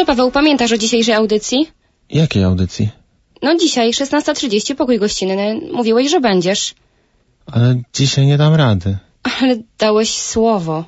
Paweł, pamiętasz o dzisiejszej audycji? Jakiej audycji? No dzisiaj, 16:30, pokój gościnny. Mówiłeś, że będziesz. Ale dzisiaj nie dam rady. Ale dałeś słowo.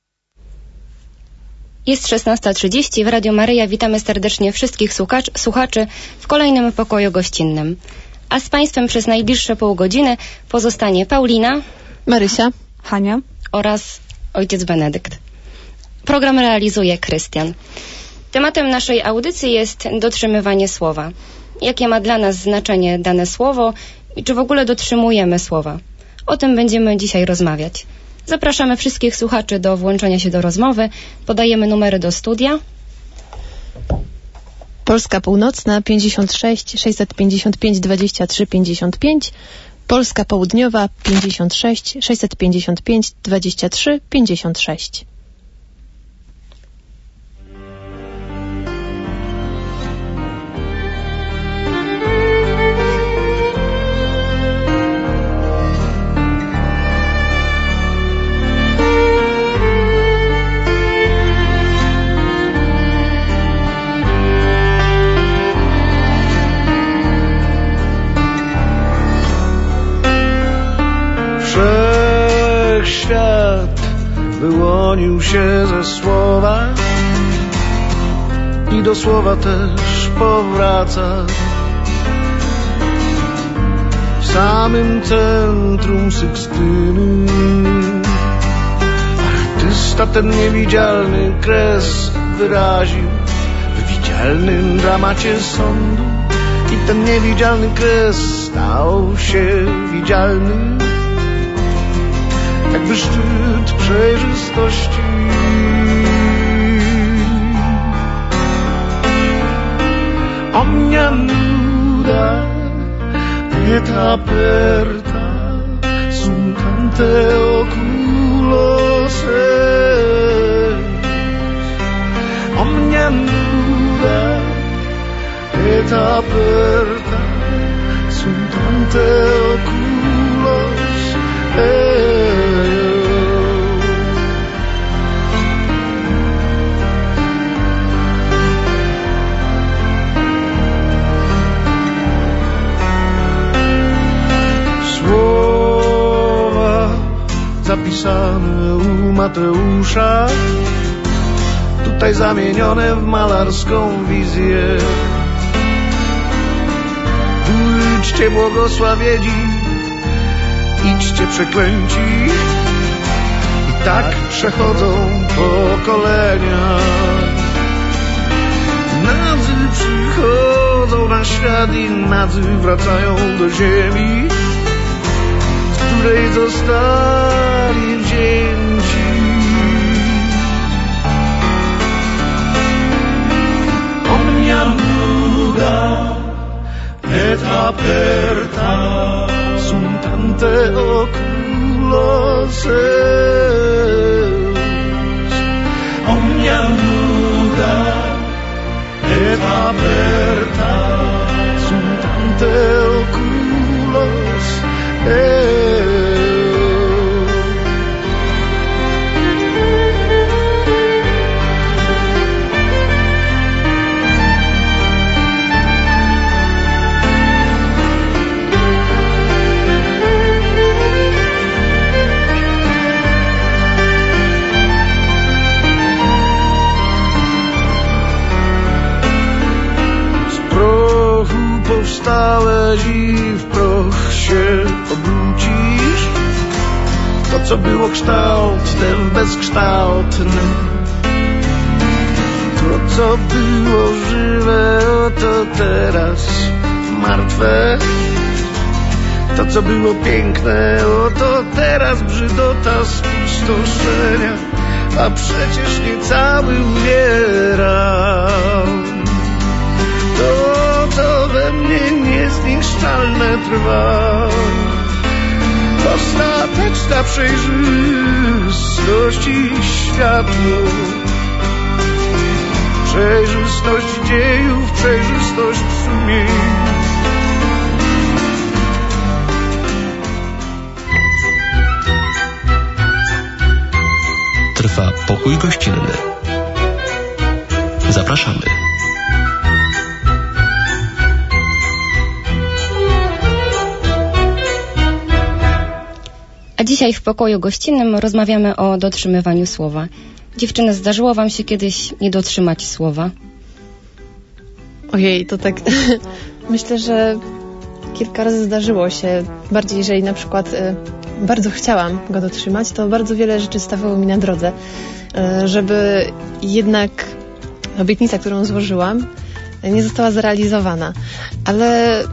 Jest 16:30 w Radio Maryja. Witamy serdecznie wszystkich słuchaczy w kolejnym pokoju gościnnym. A z Państwem przez najbliższe pół godziny pozostanie Paulina, Marysia, Hania oraz ojciec Benedykt. Program realizuje Krystian. Tematem naszej audycji jest dotrzymywanie słowa. Jakie ma dla nas znaczenie dane słowo i czy w ogóle dotrzymujemy słowa? O tym będziemy dzisiaj rozmawiać. Zapraszamy wszystkich słuchaczy do włączenia się do rozmowy. Podajemy numery do studia. Polska Północna 56 655 23 55, Polska Południowa 56 655 23 56. Świat wyłonił się ze słowa i do słowa też powraca. W samym centrum Sykstyny artysta ten niewidzialny kres wyraził w widzialnym dramacie sądu i ten niewidzialny kres stał się widzialny, jakby szczyt przejrzystości. Omnia nuda et aperta sunt ante oculo seus. Omnia nuda et aperta sunt ante oculo seus. Zapisane u Mateusza, tutaj zamienione w malarską wizję. Idźcie błogosławieni, idźcie przeklęci, i tak przechodzą pokolenia. Nadzy przychodzą na świat i nadzy wracają do ziemi, z której zostali wzięci. Omnia nuda et aperta sunt ante oculo seus. Omnia nuda et aperta sunt ante oculo seus. Powstałeś i w proch się obrócisz. To, co było kształtem bezkształtnym, to, co było żywe, oto teraz martwe. To, co było piękne, oto teraz brzydota spustoszenia. A przecież nie cały umieram. To we mnie niezniszczalne trwa. Ostateczna przejrzystość i światło. Przejrzystość dziejów, przejrzystość sumień. Trwa pokój gościnny. Zapraszamy. A dzisiaj w pokoju gościnnym rozmawiamy o dotrzymywaniu słowa. Dziewczyny, zdarzyło wam się kiedyś nie dotrzymać słowa? Ojej, to tak... Myślę, że kilka razy zdarzyło się. Bardziej, jeżeli na przykład bardzo chciałam go dotrzymać, to bardzo wiele rzeczy stawało mi na drodze, żeby jednak obietnica, którą złożyłam, nie została zrealizowana. Ale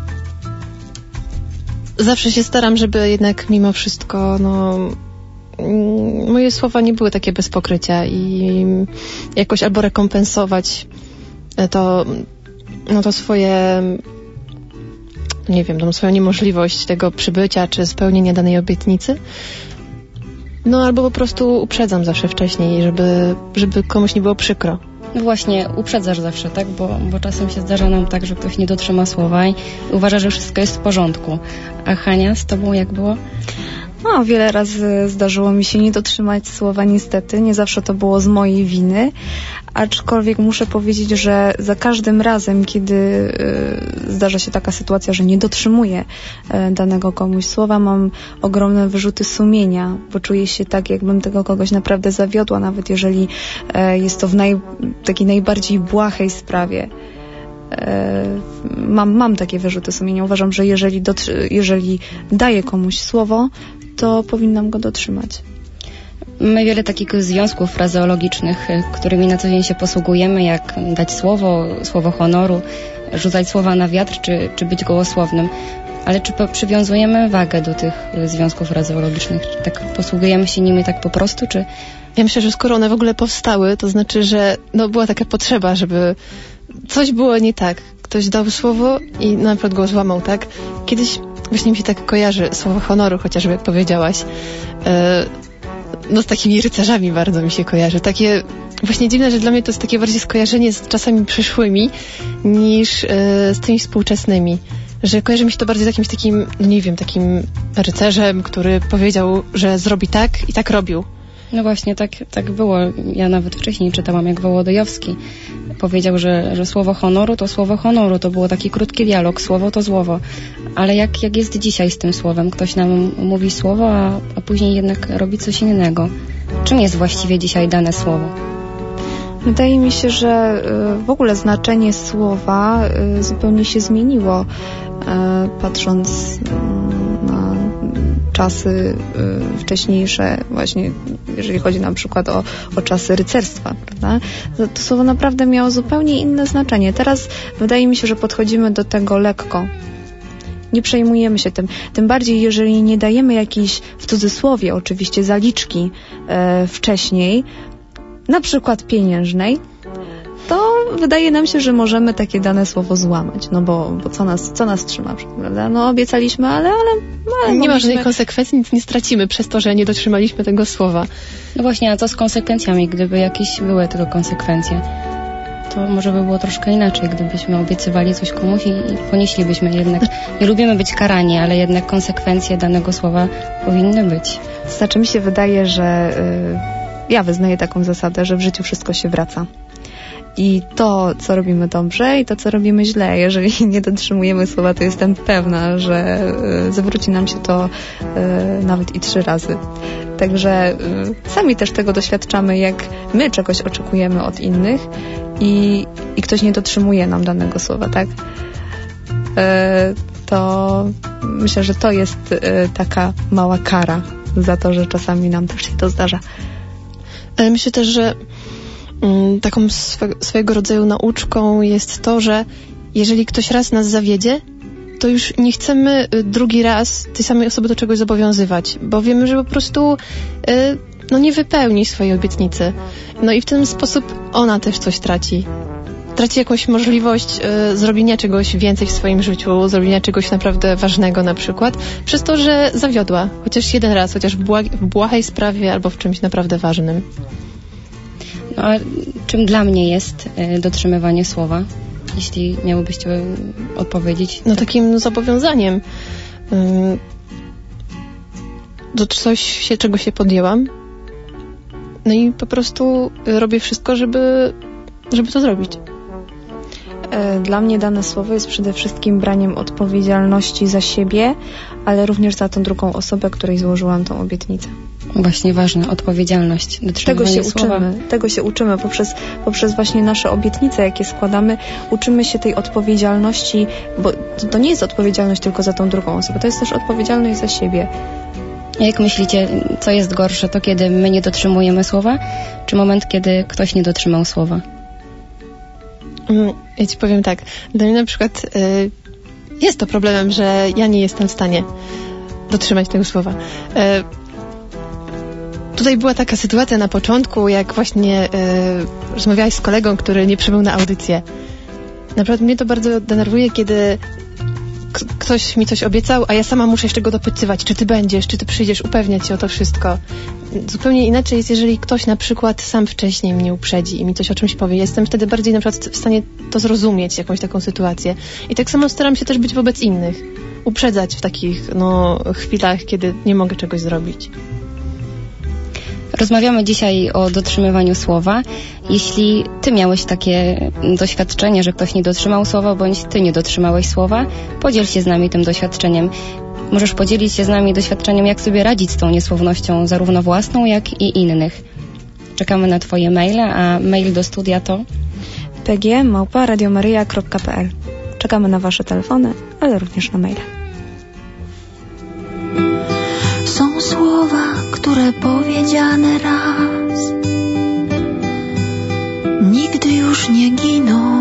zawsze się staram, żeby jednak mimo wszystko moje słowa nie były takie bez pokrycia i jakoś albo rekompensować to swoje, nie wiem, tą swoją niemożliwość tego przybycia czy spełnienia danej obietnicy. Albo po prostu uprzedzam zawsze wcześniej, żeby komuś nie było przykro. No właśnie, uprzedzasz zawsze, tak? Bo czasem się zdarza nam tak, że ktoś nie dotrzyma słowa i uważa, że wszystko jest w porządku. A Hania, z tobą jak było? Wiele razy zdarzyło mi się nie dotrzymać słowa, niestety. Nie zawsze to było z mojej winy. Aczkolwiek muszę powiedzieć, że za każdym razem, kiedy zdarza się taka sytuacja, że nie dotrzymuję danego komuś słowa, mam ogromne wyrzuty sumienia, bo czuję się tak, jakbym tego kogoś naprawdę zawiodła, nawet jeżeli jest to w takiej najbardziej błahej sprawie. Mam takie wyrzuty sumienia. Uważam, że jeżeli daję komuś słowo, to powinnam go dotrzymać. Mamy wiele takich związków frazeologicznych, którymi na co dzień się posługujemy, jak dać słowo honoru, rzucać słowa na wiatr, czy być gołosłownym. Ale czy przywiązujemy wagę do tych związków frazeologicznych? Czy tak posługujemy się nimi tak po prostu, czy... Ja myślę, że skoro one w ogóle powstały, to znaczy, że była taka potrzeba, żeby coś było nie tak. Ktoś dał słowo i na przykład go złamał, tak? Kiedyś właśnie mi się tak kojarzy słowo honoru, chociażby jak powiedziałaś. Z takimi rycerzami bardzo mi się kojarzy. Takie właśnie dziwne, że dla mnie to jest takie bardziej skojarzenie z czasami przyszłymi niż z tymi współczesnymi. Że kojarzy mi się to bardziej z jakimś takim, nie wiem, takim rycerzem, który powiedział, że zrobi tak i tak robił. No właśnie, tak było. Ja nawet wcześniej czytałam, jak Wołodyjowski powiedział, że słowo honoru to było taki krótki dialog, słowo to słowo. Ale jak jest dzisiaj z tym słowem? Ktoś nam mówi słowo, a później jednak robi coś innego. Czym jest właściwie dzisiaj dane słowo? Wydaje mi się, że w ogóle znaczenie słowa zupełnie się zmieniło, patrząc na czasy wcześniejsze, właśnie jeżeli chodzi na przykład o czasy rycerstwa, prawda? To słowo naprawdę miało zupełnie inne znaczenie. Teraz wydaje mi się, że podchodzimy do tego lekko. Nie przejmujemy się tym. Tym bardziej, jeżeli nie dajemy jakiejś, w cudzysłowie oczywiście, zaliczki wcześniej, na przykład pieniężnej, to wydaje nam się, że możemy takie dane słowo złamać. Bo co nas trzyma, prawda? Obiecaliśmy, ale nie ma żadnej konsekwencji, nic nie stracimy przez to, że nie dotrzymaliśmy tego słowa. No właśnie, a co z konsekwencjami? Gdyby jakieś były tego konsekwencje, to może by było troszkę inaczej, gdybyśmy obiecywali coś komuś i ponieślibyśmy jednak. Nie lubimy być karani, ale jednak konsekwencje danego słowa powinny być. Znaczy mi się wydaje, że ja wyznaję taką zasadę, że w życiu wszystko się wraca. I to, co robimy dobrze i to, co robimy źle, jeżeli nie dotrzymujemy słowa, to jestem pewna, że zwróci nam się to nawet i 3 razy. Także sami też tego doświadczamy, jak my czegoś oczekujemy od innych i ktoś nie dotrzymuje nam danego słowa, tak? To myślę, że to jest taka mała kara za to, że czasami nam też się to zdarza. Ale myślę też, że taką swojego rodzaju nauczką jest to, że jeżeli ktoś raz nas zawiedzie, to już nie chcemy drugi raz tej samej osoby do czegoś zobowiązywać, bo wiemy, że po prostu nie wypełni swojej obietnicy. I w ten sposób ona też coś traci. Traci jakąś możliwość zrobienia czegoś więcej w swoim życiu, zrobienia czegoś naprawdę ważnego na przykład, przez to, że zawiodła. Chociaż jeden raz, chociaż w błahej sprawie albo w czymś naprawdę ważnym. A czym dla mnie jest dotrzymywanie słowa? Jeśli miałybyście odpowiedzieć. Takim zobowiązaniem. Do coś, czego się podjęłam. I po prostu robię wszystko, żeby to zrobić. Dla mnie dane słowo jest przede wszystkim braniem odpowiedzialności za siebie, ale również za tą drugą osobę, której złożyłam tą obietnicę. Właśnie ważna odpowiedzialność, dotrzymywanie słowa. Tego się uczymy poprzez właśnie nasze obietnice, jakie składamy. Uczymy się tej odpowiedzialności, bo to nie jest odpowiedzialność tylko za tą drugą osobę, to jest też odpowiedzialność za siebie. Jak myślicie, co jest gorsze? To kiedy my nie dotrzymujemy słowa, czy moment, kiedy ktoś nie dotrzymał słowa? Ja ci powiem tak. Dla mnie na przykład jest to problemem, że ja nie jestem w stanie dotrzymać tego słowa. Tutaj była taka sytuacja na początku, jak właśnie rozmawiałaś z kolegą, który nie przybył na audycję. Naprawdę mnie to bardzo denerwuje, kiedy ktoś mi coś obiecał, a ja sama muszę jeszcze go dopytywać, czy ty będziesz, czy ty przyjdziesz, upewniać się o to wszystko. Zupełnie inaczej jest, jeżeli ktoś na przykład sam wcześniej mnie uprzedzi i mi coś o czymś powie. Jestem wtedy bardziej na przykład w stanie to zrozumieć, jakąś taką sytuację. I tak samo staram się też być wobec innych. Uprzedzać w takich chwilach, kiedy nie mogę czegoś zrobić. Rozmawiamy dzisiaj o dotrzymywaniu słowa. Jeśli ty miałeś takie doświadczenie, że ktoś nie dotrzymał słowa, bądź ty nie dotrzymałeś słowa, podziel się z nami tym doświadczeniem. Możesz podzielić się z nami doświadczeniem, jak sobie radzić z tą niesłownością, zarówno własną, jak i innych. Czekamy na twoje maile, a mail do studia to pg@radiomaryja.pl. Czekamy na wasze telefony, ale również na maile. Są słowa, które powiedziane raz nigdy już nie giną.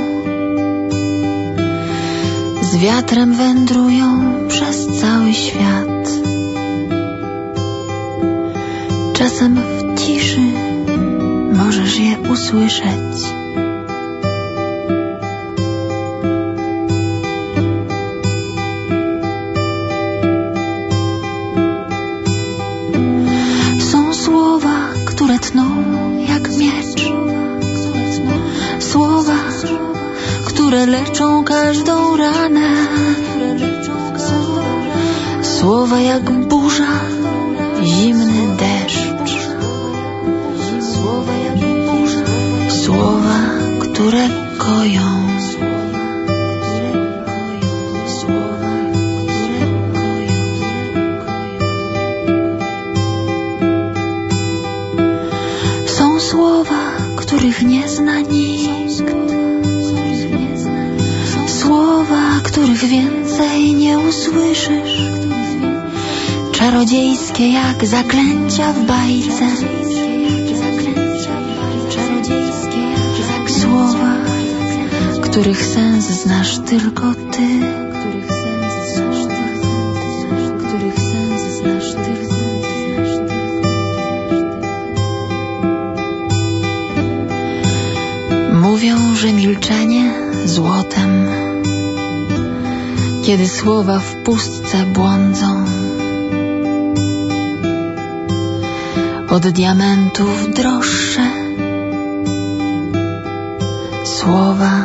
Z wiatrem wędrują przez cały świat. Czasem w ciszy możesz je usłyszeć. Są słowa, które tną jak miecz. Słowa, które leczą każdą ranę. Słowa jak burza, zimny deszcz. Słowa, które koją. Są słowa, których nie zna nikt. Słowa, których więcej nie usłyszysz. Czarodziejskie jak zaklęcia w bajce. Słowa, których sens znasz tylko ty. Mówią, że milczenie złotem, kiedy słowa w pustce błądzą. Od diamentów droższe słowa,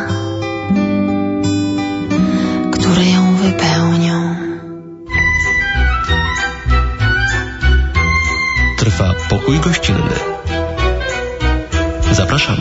które ją wypełnią. Trwa pokój gościnny. Zapraszamy.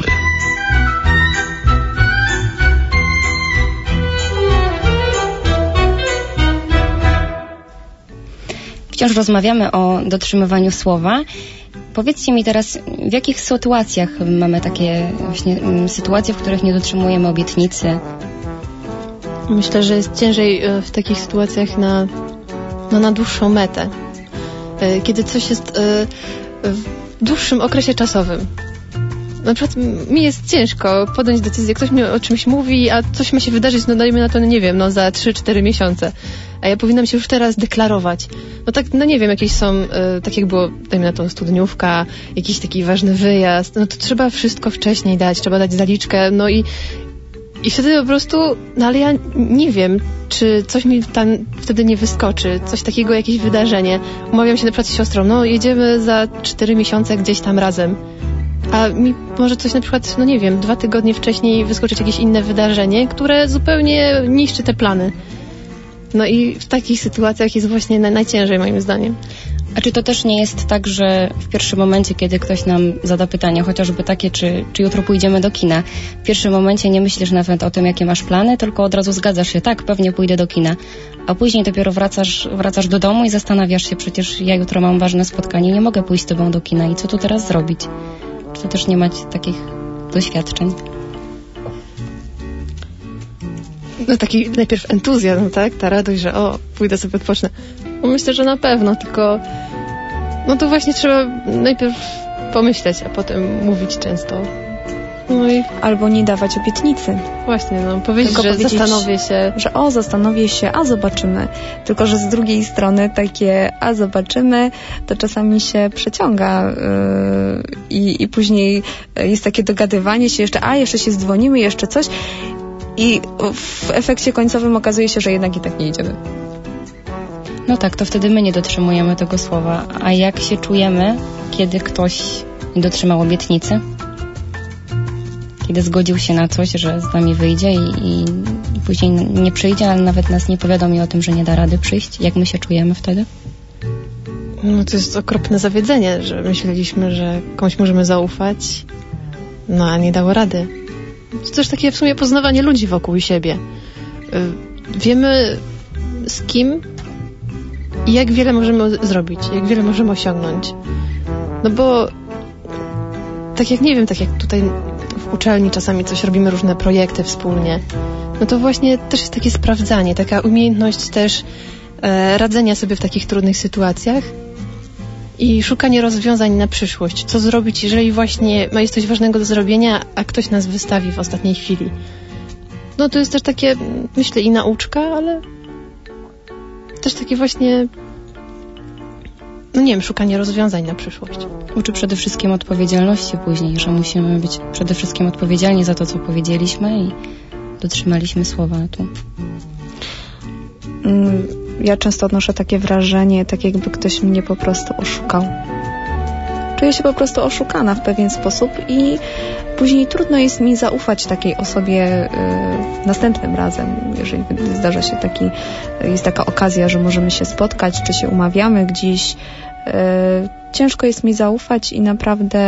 Wciąż rozmawiamy o dotrzymywaniu słowa. Powiedzcie mi teraz, w jakich sytuacjach mamy takie właśnie sytuacje, w których nie dotrzymujemy obietnicy? Myślę, że jest ciężej w takich sytuacjach na dłuższą metę. Kiedy coś jest w dłuższym okresie czasowym. Na przykład mi jest ciężko podjąć decyzję, ktoś mi o czymś mówi, a coś ma się wydarzyć, dajmy na to, nie wiem, za 3-4 miesiące. A ja powinnam się już teraz deklarować. Nie wiem, jakieś są, tak jak było, dajmy na to, studniówka, jakiś taki ważny wyjazd, to trzeba wszystko wcześniej dać, trzeba dać zaliczkę, i wtedy po prostu, ale ja nie wiem, czy coś mi tam wtedy nie wyskoczy, coś takiego, jakieś wydarzenie. Umawiam się na przykład z siostrą, jedziemy za 4 miesiące gdzieś tam razem. A mi może coś na przykład, 2 tygodnie wcześniej wyskoczyć jakieś inne wydarzenie, które zupełnie niszczy te plany. I w takich sytuacjach jest właśnie najciężej, moim zdaniem. A czy to też nie jest tak, że w pierwszym momencie, kiedy ktoś nam zada pytanie, chociażby takie, czy jutro pójdziemy do kina, w pierwszym momencie nie myślisz nawet o tym, jakie masz plany, tylko od razu zgadzasz się, tak, pewnie pójdę do kina. A później dopiero wracasz do domu i zastanawiasz się, przecież ja jutro mam ważne spotkanie, nie mogę pójść z tobą do kina i co tu teraz zrobić? Czy to też nie macie takich doświadczeń? No taki najpierw entuzjazm, tak? Ta radość, że pójdę sobie odpocznę. No myślę, że na pewno, tylko no to właśnie trzeba najpierw pomyśleć, a potem mówić często. No i albo nie dawać obietnicy. Właśnie, powiedzieć, że zastanowię się. Że zastanowię się, a zobaczymy. Tylko, że z drugiej strony takie a zobaczymy, to czasami się przeciąga i później jest takie dogadywanie się jeszcze się zdzwonimy, jeszcze coś i w efekcie końcowym okazuje się, że jednak i tak nie idziemy. No tak, to wtedy my nie dotrzymujemy tego słowa. A jak się czujemy, kiedy ktoś nie dotrzymał obietnicy? Kiedy zgodził się na coś, że z nami wyjdzie i później nie przyjdzie, ale nawet nas nie powiadomi o tym, że nie da rady przyjść. Jak my się czujemy wtedy? No to jest okropne zawiedzenie, że myśleliśmy, że komuś możemy zaufać, a nie dało rady. To też takie w sumie poznawanie ludzi wokół siebie. Wiemy z kim i jak wiele możemy zrobić, jak wiele możemy osiągnąć. No bo tak jak tutaj w uczelni czasami coś robimy, różne projekty wspólnie, no to właśnie też jest takie sprawdzanie, taka umiejętność też radzenia sobie w takich trudnych sytuacjach i szukanie rozwiązań na przyszłość. Co zrobić, jeżeli właśnie jest coś ważnego do zrobienia, a ktoś nas wystawi w ostatniej chwili. No to jest też takie, myślę, i nauczka, ale też takie właśnie, szukanie rozwiązań na przyszłość. Uczy przede wszystkim odpowiedzialności później, że musimy być przede wszystkim odpowiedzialni za to, co powiedzieliśmy i dotrzymaliśmy słowa tu. Ja często odnoszę takie wrażenie, tak jakby ktoś mnie po prostu oszukał. Czuję się po prostu oszukana w pewien sposób i później trudno jest mi zaufać takiej osobie następnym razem, jeżeli zdarza się jest taka okazja, że możemy się spotkać, czy się umawiamy gdzieś. Ciężko jest mi zaufać i naprawdę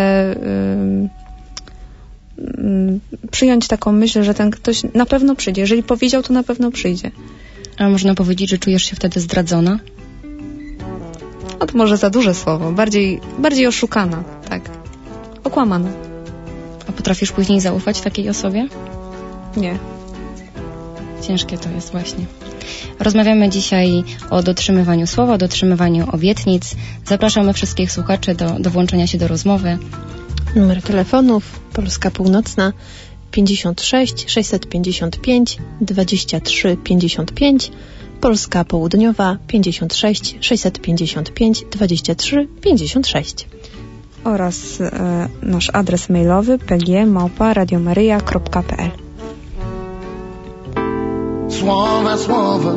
przyjąć taką myśl, że ten ktoś na pewno przyjdzie. Jeżeli powiedział, to na pewno przyjdzie. A można powiedzieć, że czujesz się wtedy zdradzona? No to może za duże słowo. Bardziej oszukana, tak. Okłamana. A potrafisz później zaufać takiej osobie? Nie. Ciężkie to jest właśnie. Rozmawiamy dzisiaj o dotrzymywaniu słowa, o dotrzymywaniu obietnic. Zapraszamy wszystkich słuchaczy do włączenia się do rozmowy. Numer telefonów: Polska Północna 56 655 23 55, Polska Południowa 56 655 23 56 oraz nasz adres mailowy pg@radiomaryja.pl. Słowa, słowa,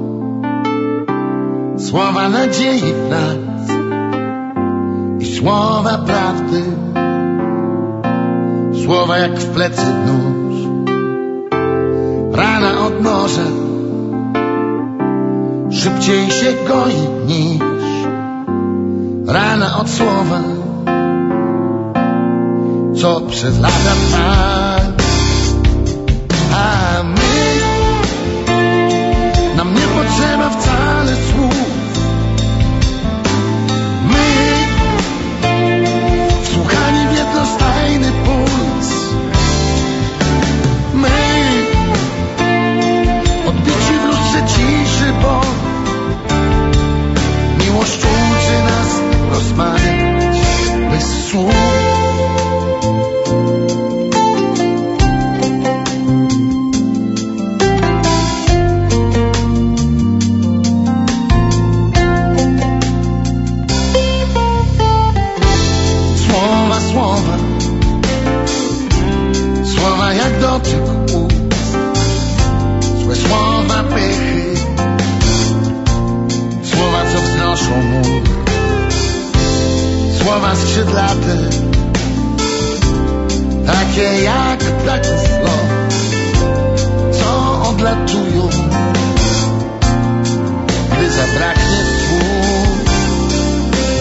słowa nadziei w nas i słowa prawdy, słowa jak w plecy nóż, rana od noża szybciej się goi niż rana od słowa, co przez lata trwa. A nam nie potrzeba wcale słów. My, wsłuchani w jednostajny puls. My, odbici w lustrze ciszy, bo miłość uczy nas rozmawiać bez słów. Słowa jak dotyk ust, złe słowa pychy, słowa co wznoszą mur, słowa skrzydlate, takie jak ptaków lot, co odlatują, gdy zabraknie słów.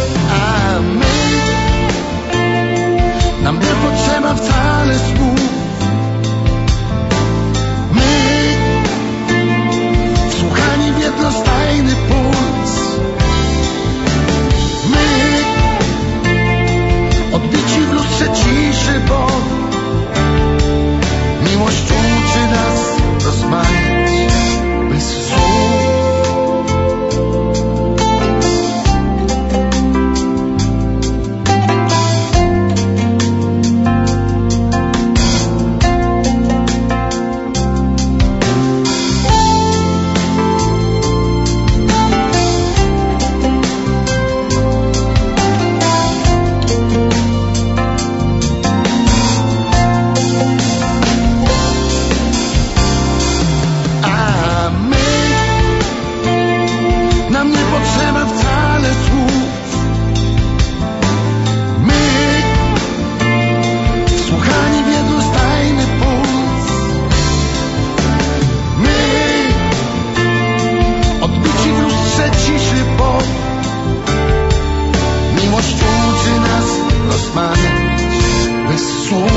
rozmawiać bez słów.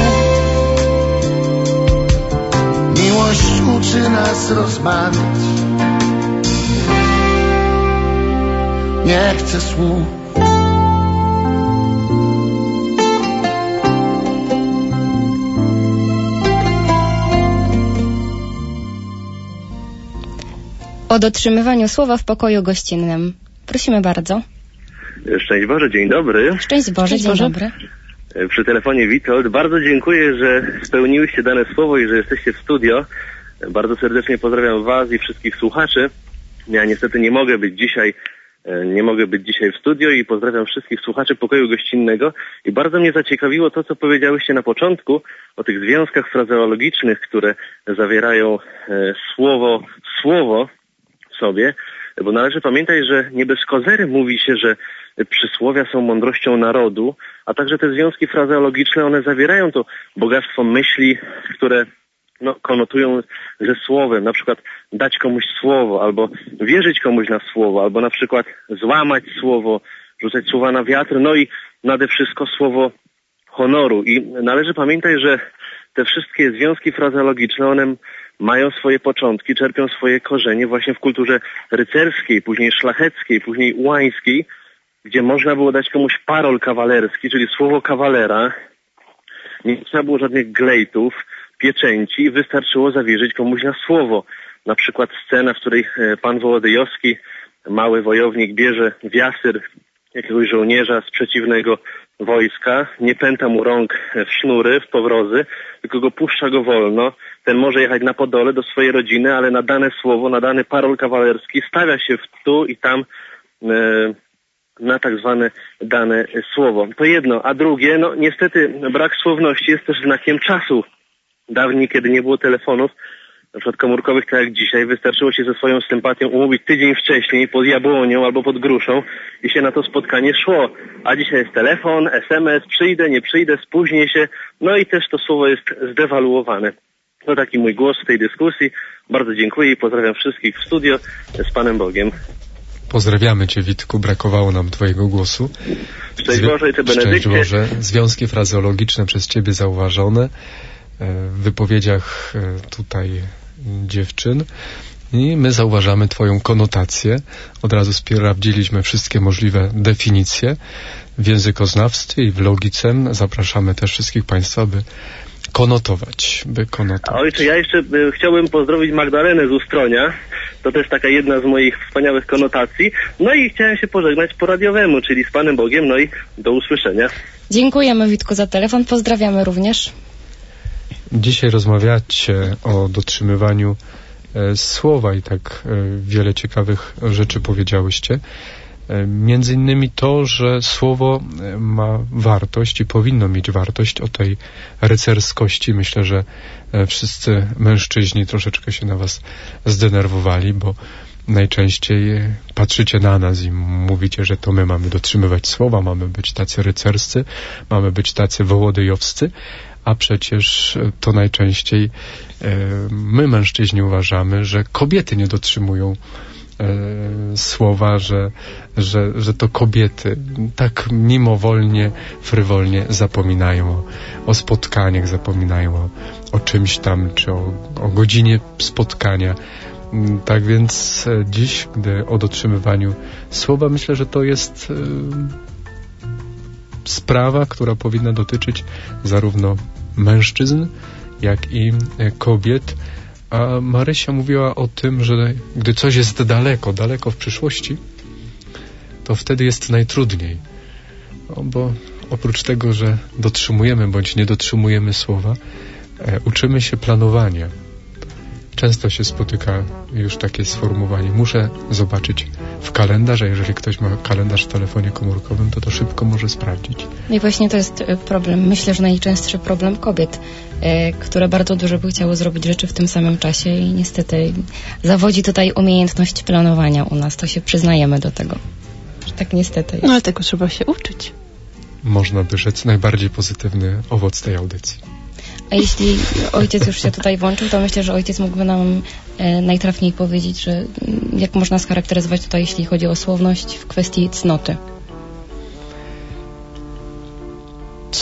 Miłość uczy nas rozmawiać. Nie chcę słów. O dotrzymywaniu słowa w pokoju gościnnym. Prosimy bardzo. Szczęść Boże, dzień dobry. Szczęść Boże, dzień dobry. Przy telefonie Witold. Bardzo dziękuję, że spełniłyście dane słowo i że jesteście w studio. Bardzo serdecznie pozdrawiam Was i wszystkich słuchaczy. Ja niestety nie mogę być dzisiaj w studio i pozdrawiam wszystkich słuchaczy pokoju gościnnego. I bardzo mnie zaciekawiło to, co powiedziałyście na początku o tych związkach frazeologicznych, które zawierają słowo w sobie. Bo należy pamiętać, że nie bez kozery mówi się, że przysłowia są mądrością narodu, a także te związki frazeologiczne, one zawierają to bogactwo myśli, które konotują ze słowem, na przykład dać komuś słowo, albo wierzyć komuś na słowo, albo na przykład złamać słowo, rzucać słowa na wiatr, no i nade wszystko słowo honoru. I należy pamiętać, że te wszystkie związki frazeologiczne, one mają swoje początki, czerpią swoje korzenie właśnie w kulturze rycerskiej, później szlacheckiej, później ułańskiej, gdzie można było dać komuś parol kawalerski, czyli słowo kawalera. Nie trzeba było żadnych glejtów, pieczęci, wystarczyło zawierzyć komuś na słowo. Na przykład scena, w której pan Wołodyjowski, mały wojownik, bierze wiasyr jakiegoś żołnierza z przeciwnego wojska, nie pęta mu rąk w sznury, w powrozy, tylko go puszcza go wolno. Ten może jechać na Podole do swojej rodziny, ale na dane słowo, na dany parol kawalerski stawia się tu i tam na tak zwane dane słowo. To jedno. A drugie, niestety brak słowności jest też znakiem czasu. Dawniej, kiedy nie było telefonów, na przykład komórkowych, tak jak dzisiaj, wystarczyło się ze swoją sympatią umówić tydzień wcześniej pod jabłonią albo pod gruszą i się na to spotkanie szło. A dzisiaj jest telefon, SMS, przyjdę, nie przyjdę, spóźnię się, no i też to słowo jest zdewaluowane. To taki mój głos w tej dyskusji. Bardzo dziękuję i pozdrawiam wszystkich w studio. Z Panem Bogiem. Pozdrawiamy Cię, Witku, brakowało nam Twojego głosu. Szczęść Boże, Szczęść Boże. Związki frazeologiczne przez Ciebie zauważone w wypowiedziach tutaj dziewczyn i my zauważamy Twoją konotację. Od razu sprawdziliśmy wszystkie możliwe definicje w językoznawstwie i w logice. Zapraszamy też wszystkich Państwa, by konotować. Ojcze, ja jeszcze chciałbym pozdrowić Magdalenę z Ustronia. To też taka jedna z moich wspaniałych konotacji. No i chciałem się pożegnać po radiowemu, czyli z Panem Bogiem. No i do usłyszenia. Dziękujemy, Witku, za telefon. Pozdrawiamy również. Dzisiaj rozmawiacie o dotrzymywaniu słowa i tak wiele ciekawych rzeczy powiedziałyście. Między innymi to, że słowo ma wartość i powinno mieć wartość o tej rycerskości. Myślę, że wszyscy mężczyźni troszeczkę się na was zdenerwowali, bo najczęściej patrzycie na nas i mówicie, że to my mamy dotrzymywać słowa, mamy być tacy rycerscy, mamy być tacy wołodyjowscy, a przecież to najczęściej my, mężczyźni, uważamy, że kobiety nie dotrzymują słowa, że to kobiety tak mimowolnie, frywolnie zapominają o spotkaniach, zapominają o czymś tam, czy o godzinie spotkania. Tak więc dziś, gdy o dotrzymywaniu słowa, myślę, że to jest sprawa, która powinna dotyczyć zarówno mężczyzn, jak i kobiet. A Marysia mówiła o tym, że gdy coś jest daleko w przyszłości, to wtedy jest najtrudniej. Bo oprócz tego, że dotrzymujemy bądź nie dotrzymujemy słowa, uczymy się planowania. Często się spotyka już takie sformułowanie: muszę zobaczyć w kalendarz, a jeżeli ktoś ma kalendarz w telefonie komórkowym, to szybko może sprawdzić. I właśnie to jest problem, myślę, że najczęstszy problem kobiet, które bardzo dużo by chciały zrobić rzeczy w tym samym czasie i niestety zawodzi tutaj umiejętność planowania u nas, to się przyznajemy do tego, że tak niestety jest. No ale tego trzeba się uczyć. Można by rzec najbardziej pozytywny owoc tej audycji. A jeśli ojciec już się tutaj włączył, to myślę, że ojciec mógłby nam najtrafniej powiedzieć, że jak można scharakteryzować tutaj, jeśli chodzi o słowność w kwestii cnoty.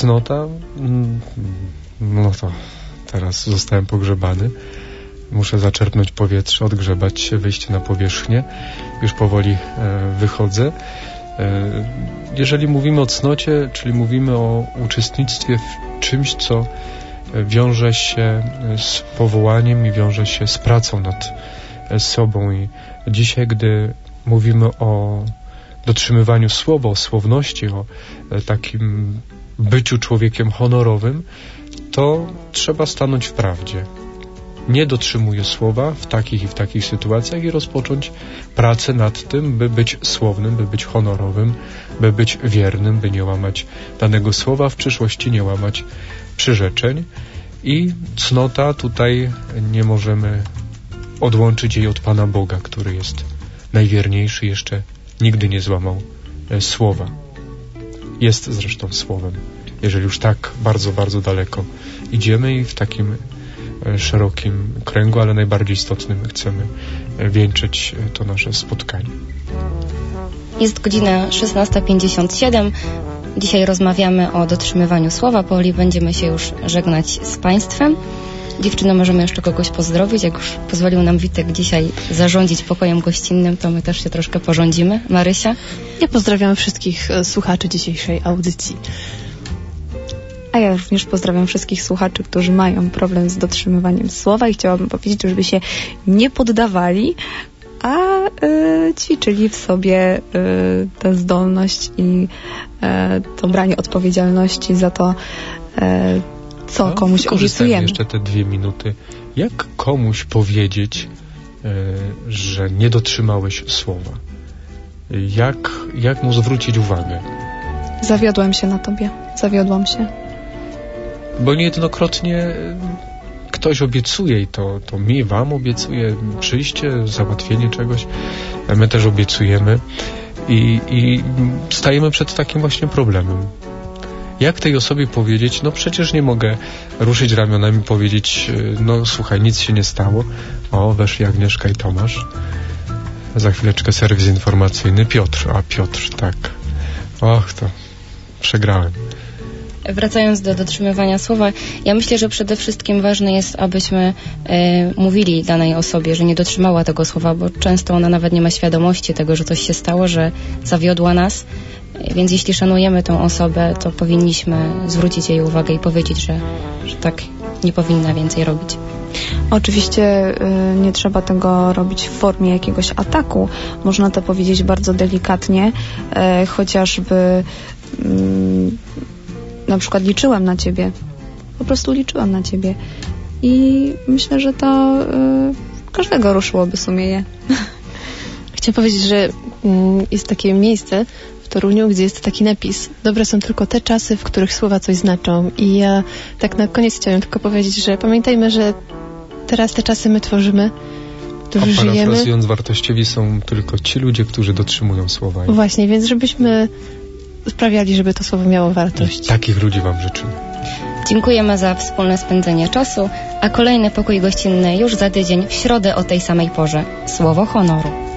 Cnota, no to teraz zostałem pogrzebany. Muszę zaczerpnąć powietrze, odgrzebać się, wyjść na powierzchnię. Już powoli wychodzę. Jeżeli mówimy o cnocie, czyli mówimy o uczestnictwie w czymś, co wiąże się z powołaniem i wiąże się z pracą nad sobą. I dzisiaj, gdy mówimy o dotrzymywaniu słowa, o słowności, o takim byciu człowiekiem honorowym, to trzeba stanąć w prawdzie. Nie dotrzymuję słowa w takich i w takich sytuacjach i rozpocząć pracę nad tym, by być słownym, by być honorowym, by być wiernym, by nie łamać danego słowa, w przyszłości nie łamać przyrzeczeń. I cnota tutaj nie możemy odłączyć jej od Pana Boga, który jest najwierniejszy, jeszcze nigdy nie złamał słowa. Jest zresztą słowem, jeżeli już tak bardzo, bardzo daleko idziemy i w takim szerokim kręgu, ale najbardziej istotnym chcemy wieńczyć to nasze spotkanie. Jest godzina 16:57. Dzisiaj rozmawiamy o dotrzymywaniu słowa. Powoli będziemy się już żegnać z Państwem. Dziewczyno, możemy jeszcze kogoś pozdrowić. Jak już pozwolił nam Witek dzisiaj zarządzić pokojem gościnnym, to my też się troszkę porządzimy. Marysia? Ja pozdrawiam wszystkich słuchaczy dzisiejszej audycji. A ja również pozdrawiam wszystkich słuchaczy, którzy mają problem z dotrzymywaniem słowa i chciałabym powiedzieć, żeby się nie poddawali, a ćwiczyli w sobie tę zdolność i to branie odpowiedzialności za to, co komuś obiecujemy. Jeszcze te 2 minuty. Jak komuś powiedzieć, że nie dotrzymałeś słowa? Jak mu zwrócić uwagę? Zawiodłem się na tobie. Zawiodłam się. Bo niejednokrotnie ktoś obiecuje i to mi, wam obiecuje przyjście, załatwienie czegoś. My też obiecujemy i stajemy przed takim właśnie problemem. Jak tej osobie powiedzieć, no przecież nie mogę ruszyć ramionami i powiedzieć, no słuchaj, nic się nie stało. O, weszli Agnieszka i Tomasz. Za chwileczkę serwis informacyjny. Piotr, tak. Och, to przegrałem. Wracając do dotrzymywania słowa, ja myślę, że przede wszystkim ważne jest, abyśmy mówili danej osobie, że nie dotrzymała tego słowa, bo często ona nawet nie ma świadomości tego, że coś się stało, że zawiodła nas. Więc jeśli szanujemy tę osobę, to powinniśmy zwrócić jej uwagę i powiedzieć, że tak nie powinna więcej robić. Oczywiście nie trzeba tego robić w formie jakiegoś ataku. Można to powiedzieć bardzo delikatnie, chociażby na przykład liczyłem na ciebie. Po prostu liczyłam na ciebie. I myślę, że to każdego ruszyłoby sumienie. Chciałam powiedzieć, że jest takie miejsce w Toruniu, gdzie jest taki napis: dobre są tylko te czasy, w których słowa coś znaczą. I ja tak na koniec chciałam tylko powiedzieć, że pamiętajmy, że teraz te czasy my tworzymy, którzy żyjemy. Parafrazując, wartościowi są tylko ci ludzie, którzy dotrzymują słowa. Właśnie, więc żebyśmy sprawiali, żeby to słowo miało wartość. Takich ludzi wam życzymy. Dziękujemy za wspólne spędzenie czasu, a kolejny pokój gościnny już za tydzień w środę o tej samej porze. Słowo honoru.